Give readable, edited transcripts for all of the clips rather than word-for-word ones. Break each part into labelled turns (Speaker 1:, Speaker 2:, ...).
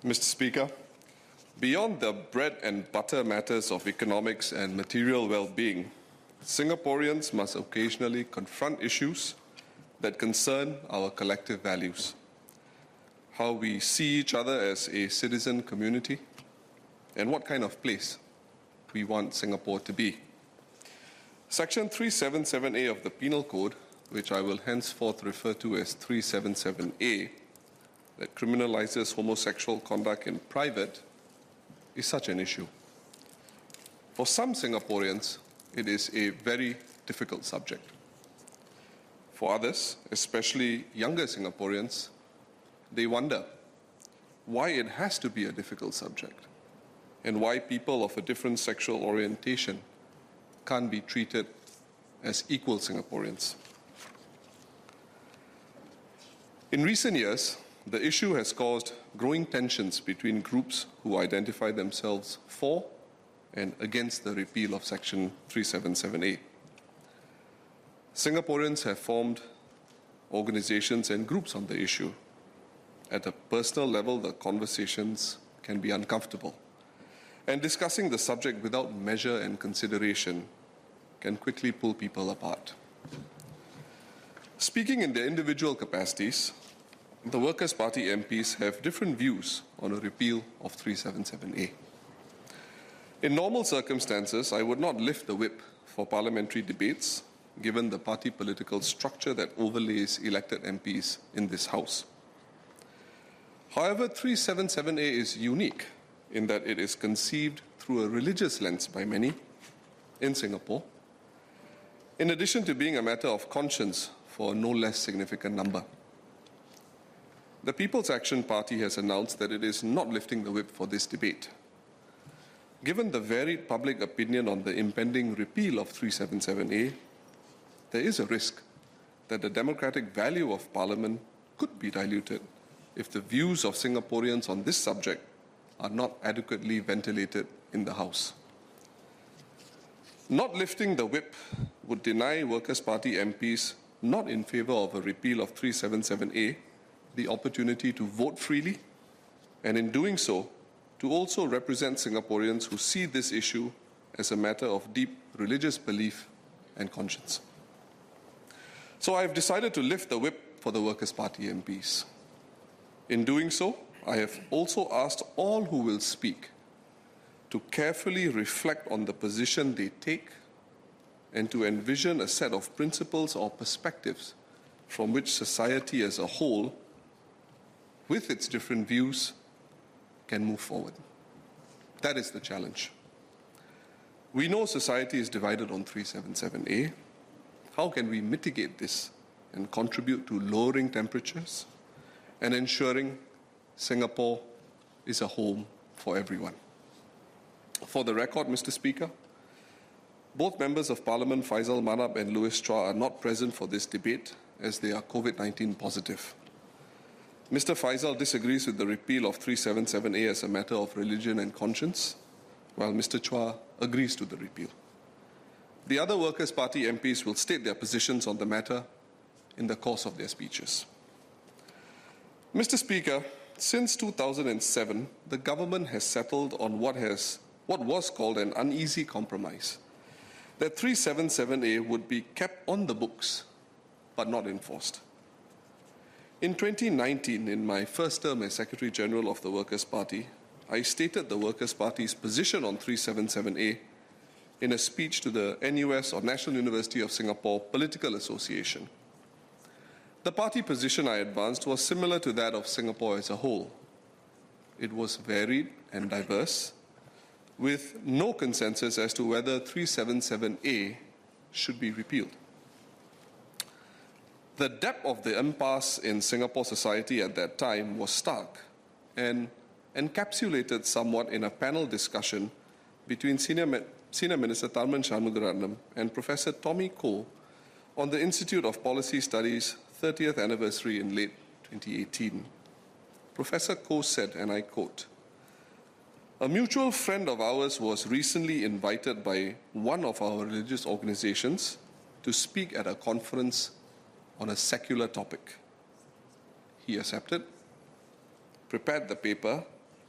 Speaker 1: Mr. Speaker, beyond the bread and butter matters of economics and material well-being, Singaporeans must occasionally confront issues that concern our collective values. How we see each other as a citizen community, and what kind of place we want Singapore to be. Section 377A of the Penal Code, which I will henceforth refer to as 377A, that criminalizes homosexual conduct in private, is such an issue. For some Singaporeans, it is a very difficult subject. For others, especially younger Singaporeans, they wonder why it has to be a difficult subject and why people of a different sexual orientation can't be treated as equal Singaporeans. In recent years, the issue has caused growing tensions between groups who identify themselves for and against the repeal of Section 377A. Singaporeans have formed organizations and groups on the issue. At a personal level, the conversations can be uncomfortable, and discussing the subject without measure and consideration can quickly pull people apart. Speaking in their individual capacities, the Workers' Party MPs have different views on a repeal of 377A. In normal circumstances, I would not lift the whip for parliamentary debates, given the party political structure that overlays elected MPs in this House. However, 377A is unique in that it is conceived through a religious lens by many in Singapore, in addition to being a matter of conscience for a no less significant number. The People's Action Party has announced that it is not lifting the whip for this debate. Given the varied public opinion on the impending repeal of 377A, there is a risk that the democratic value of Parliament could be diluted if the views of Singaporeans on this subject are not adequately ventilated in the House. Not lifting the whip would deny Workers' Party MPs not in favour of a repeal of 377A the opportunity to vote freely, and in doing so, to also represent Singaporeans who see this issue as a matter of deep religious belief and conscience. So I have decided to lift the whip for the Workers' Party MPs. In doing so, I have also asked all who will speak to carefully reflect on the position they take and to envision a set of principles or perspectives from which society as a whole, with its different views, can move forward. That is the challenge. We know society is divided on 377A. How can we mitigate this and contribute to lowering temperatures and ensuring Singapore is a home for everyone? For the record, Mr. Speaker, both members of Parliament, Faisal Manab and Louis Chua, are not present for this debate as they are COVID-19 positive. Mr. Faisal disagrees with the repeal of 377A as a matter of religion and conscience, while Mr. Chua agrees to the repeal. The other Workers' Party MPs will state their positions on the matter in the course of their speeches. Mr. Speaker, since 2007, the government has settled on what was called an uneasy compromise, that 377A would be kept on the books but not enforced. In 2019, in my first term as Secretary General of the Workers' Party, I stated the Workers' Party's position on 377A in a speech to the NUS, or National University of Singapore Political Association. The party position I advanced was similar to that of Singapore as a whole. It was varied and diverse, with no consensus as to whether 377A should be repealed. The depth of the impasse in Singapore society at that time was stark and encapsulated somewhat in a panel discussion between Senior Minister Tharman Shanmugaratnam and Professor Tommy Koh on the Institute of Policy Studies' 30th anniversary in late 2018. Professor Koh said, and I quote, "A mutual friend of ours was recently invited by one of our religious organizations to speak at a conference on a secular topic. He accepted, prepared the paper,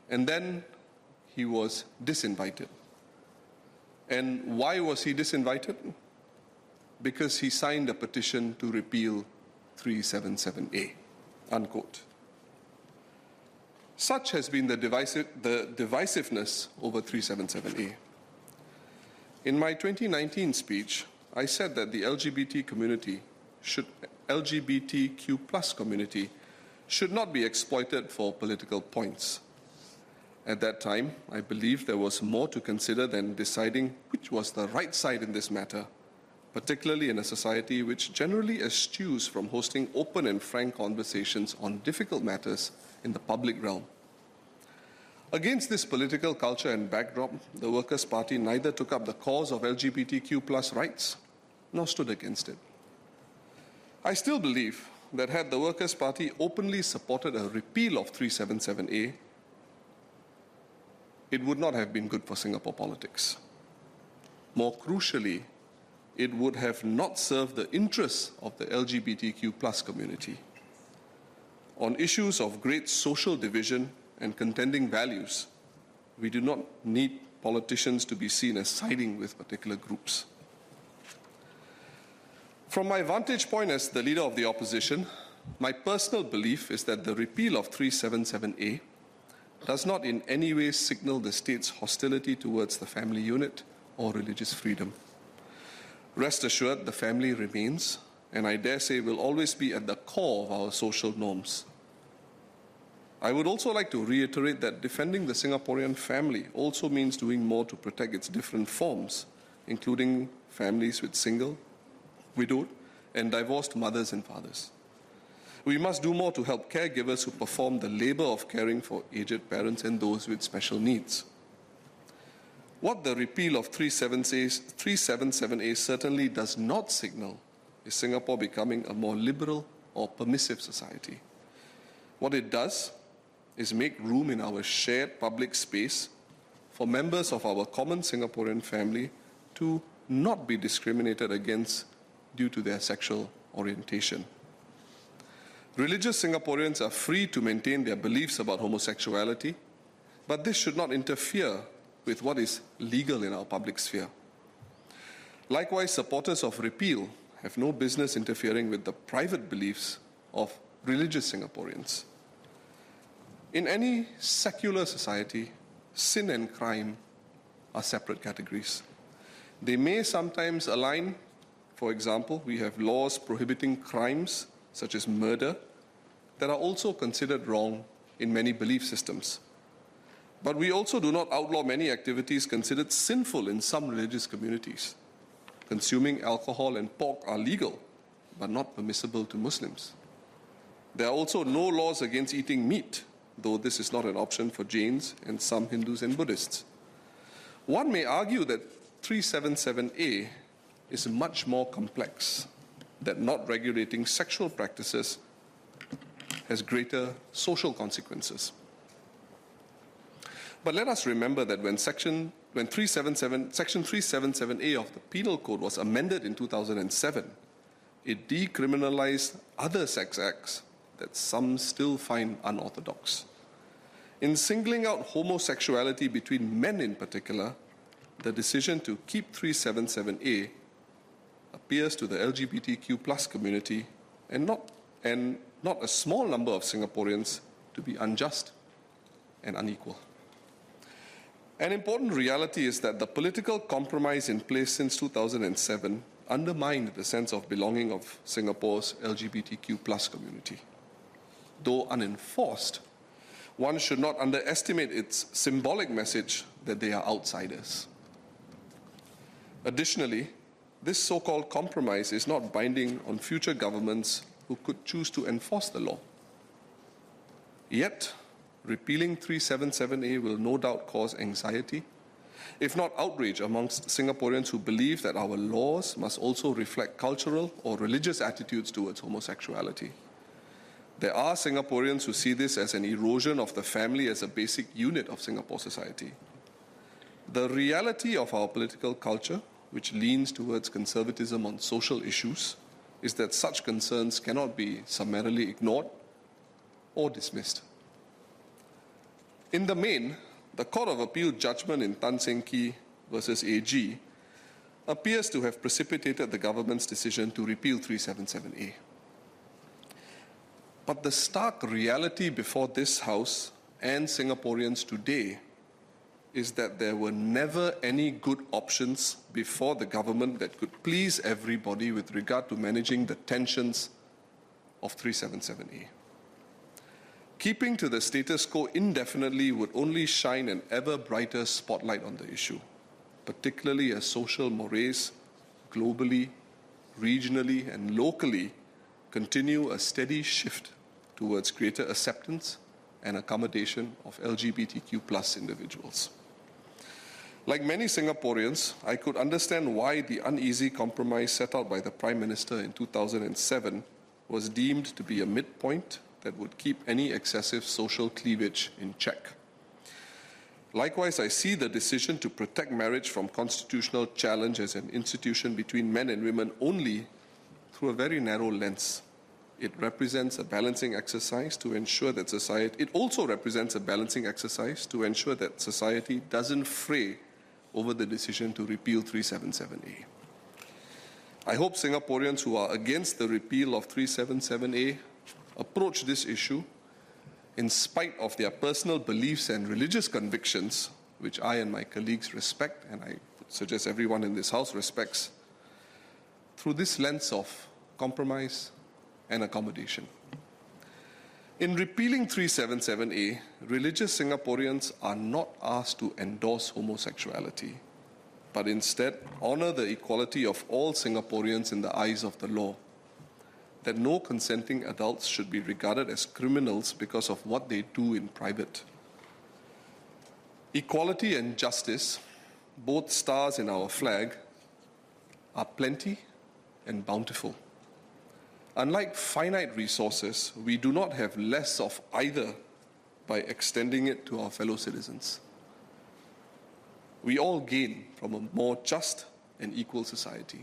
Speaker 1: and then he was disinvited. And why was he disinvited? Because he signed a petition to repeal 377A, unquote. Such has been the divisiveness over 377A. In my 2019 speech, I said that the LGBTQ plus community should not be exploited for political points. At that time, I believed there was more to consider than deciding which was the right side in this matter, particularly in a society which generally eschews from hosting open and frank conversations on difficult matters in the public realm. Against this political culture and backdrop, the Workers' Party neither took up the cause of LGBTQ plus rights nor stood against it. I still believe that had the Workers' Party openly supported a repeal of 377A, it would not have been good for Singapore politics. More crucially, it would have not served the interests of the LGBTQ plus community. On issues of great social division and contending values, we do not need politicians to be seen as siding with particular groups. From my vantage point as the leader of the opposition, my personal belief is that the repeal of 377A does not in any way signal the state's hostility towards the family unit or religious freedom. Rest assured, the family remains, and I dare say will always be at the core of our social norms. I would also like to reiterate that defending the Singaporean family also means doing more to protect its different forms, including families with single, widowed, and divorced mothers and fathers. We must do more to help caregivers who perform the labor of caring for aged parents and those with special needs. What the repeal of 377A certainly does not signal is Singapore becoming a more liberal or permissive society. What it does is make room in our shared public space for members of our common Singaporean family to not be discriminated against due to their sexual orientation. Religious Singaporeans are free to maintain their beliefs about homosexuality, but this should not interfere with what is legal in our public sphere. Likewise, supporters of repeal have no business interfering with the private beliefs of religious Singaporeans. In any secular society, sin and crime are separate categories. They may sometimes align. For example, we have laws prohibiting crimes such as murder that are also considered wrong in many belief systems. But we also do not outlaw many activities considered sinful in some religious communities. Consuming alcohol and pork are legal, but not permissible to Muslims. There are also no laws against eating meat, though this is not an option for Jains and some Hindus and Buddhists. One may argue that 377A is much more complex, that not regulating sexual practices has greater social consequences. But let us remember that when Section 377A of the Penal Code was amended in 2007, it decriminalized other sex acts that some still find unorthodox. In singling out homosexuality between men in particular, the decision to keep 377A appears to the LGBTQ plus community and not a small number of Singaporeans to be unjust and unequal. An important reality is that the political compromise in place since 2007 undermined the sense of belonging of Singapore's LGBTQ plus community. Though unenforced, one should not underestimate its symbolic message that they are outsiders. Additionally, this so-called compromise is not binding on future governments who could choose to enforce the law. Yet, repealing 377A will no doubt cause anxiety, if not outrage, amongst Singaporeans who believe that our laws must also reflect cultural or religious attitudes towards homosexuality. There are Singaporeans who see this as an erosion of the family as a basic unit of Singapore society. The reality of our political culture, which leans towards conservatism on social issues, is that such concerns cannot be summarily ignored or dismissed. In the main, the Court of Appeal judgment in Tan Seng Kee versus AG appears to have precipitated the government's decision to repeal 377A. But the stark reality before this House and Singaporeans today is that there were never any good options before the government that could please everybody with regard to managing the tensions of 377A. Keeping to the status quo indefinitely would only shine an ever brighter spotlight on the issue, particularly as social mores globally, regionally, and locally continue a steady shift towards greater acceptance and accommodation of LGBTQ+ individuals. Like many Singaporeans, I could understand why the uneasy compromise set out by the Prime Minister in 2007 was deemed to be a midpoint that would keep any excessive social cleavage in check. Likewise, I see the decision to protect marriage from constitutional challenge as an institution between men and women only through a very narrow lens. It represents a balancing exercise to ensure that it also represents a balancing exercise to ensure that society doesn't fray over the decision to repeal 377A. I hope Singaporeans who are against the repeal of 377A approach this issue in spite of their personal beliefs and religious convictions, which I and my colleagues respect, and I suggest everyone in this House respects, through this lens of compromise and accommodation. In repealing 377A, religious Singaporeans are not asked to endorse homosexuality, but instead honor the equality of all Singaporeans in the eyes of the law, that no consenting adults should be regarded as criminals because of what they do in private. Equality and justice, both stars in our flag, are plenty and bountiful. Unlike finite resources, we do not have less of either by extending it to our fellow citizens. We all gain from a more just and equal society.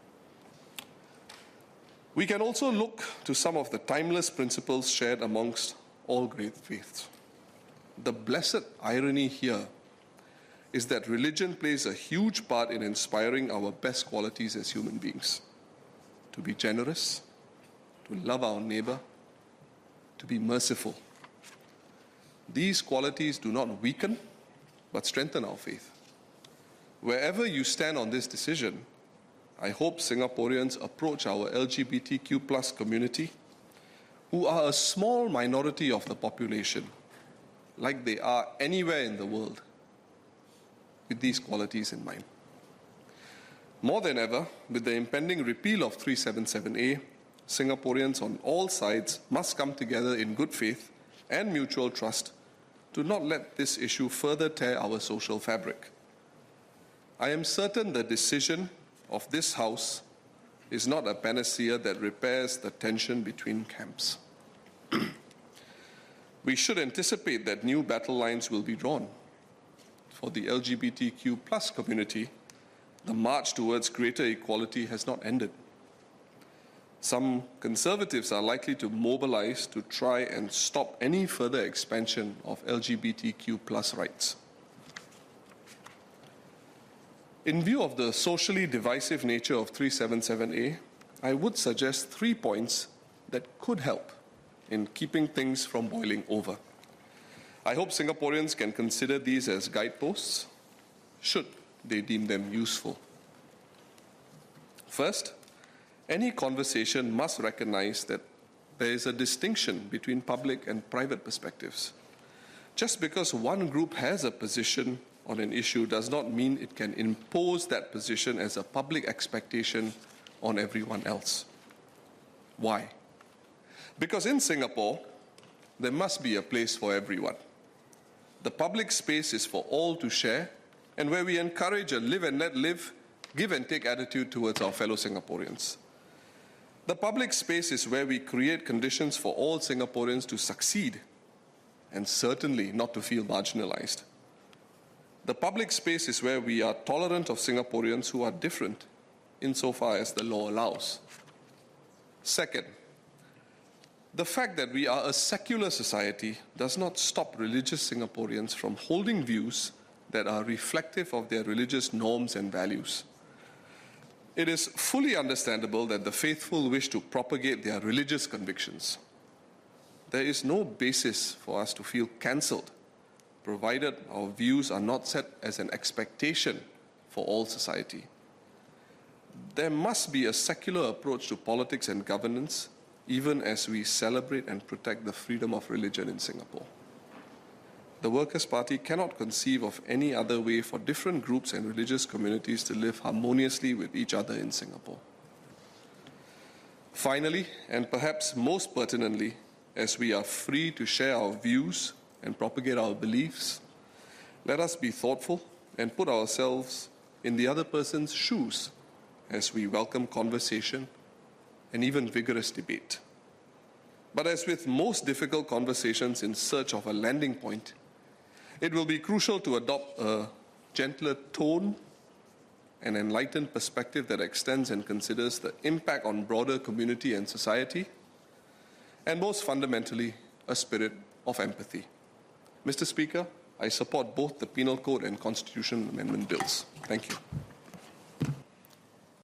Speaker 1: We can also look to some of the timeless principles shared amongst all great faiths. The blessed irony here is that religion plays a huge part in inspiring our best qualities as human beings. To be generous, to love our neighbor, to be merciful. These qualities do not weaken, but strengthen our faith. Wherever you stand on this decision, I hope Singaporeans approach our LGBTQ+ community, who are a small minority of the population, like they are anywhere in the world, with these qualities in mind. More than ever, with the impending repeal of 377A, Singaporeans on all sides must come together in good faith and mutual trust to not let this issue further tear our social fabric. I am certain the decision of this House is not a panacea that repairs the tension between camps. We should anticipate that new battle lines will be drawn. For the LGBTQ+ community, the march towards greater equality has not ended. Some conservatives are likely to mobilize to try and stop any further expansion of LGBTQ+ rights. In view of the socially divisive nature of 377A, I would suggest 3 points that could help in keeping things from boiling over. I hope Singaporeans can consider these as guideposts, should they deem them useful. First, any conversation must recognize that there is a distinction between public and private perspectives. Just because one group has a position on an issue does not mean it can impose that position as a public expectation on everyone else. Why? Because in Singapore, there must be a place for everyone. The public space is for all to share, and where we encourage a live and let live, give and take attitude towards our fellow Singaporeans. The public space is where we create conditions for all Singaporeans to succeed, and certainly not to feel marginalized. The public space is where we are tolerant of Singaporeans who are different, insofar as the law allows. Second, The fact that we are a secular society does not stop religious Singaporeans from holding views that are reflective of their religious norms and values. It is fully understandable that the faithful wish to propagate their religious convictions. There is no basis for us to feel cancelled, provided our views are not set as an expectation for all society. There must be a secular approach to politics and governance, even as we celebrate and protect the freedom of religion in Singapore. The Workers' Party cannot conceive of any other way for different groups and religious communities to live harmoniously with each other in Singapore. Finally, and perhaps most pertinently, as we are free to share our views and propagate our beliefs, let us be thoughtful and put ourselves in the other person's shoes as we welcome conversation and even vigorous debate. But as with most difficult conversations in search of a landing point, it will be crucial to adopt a gentler tone, an enlightened perspective that extends and considers the impact on broader community and society, and most fundamentally, a spirit of empathy. Mr. Speaker, I support both the Penal Code and Constitution Amendment bills. Thank you.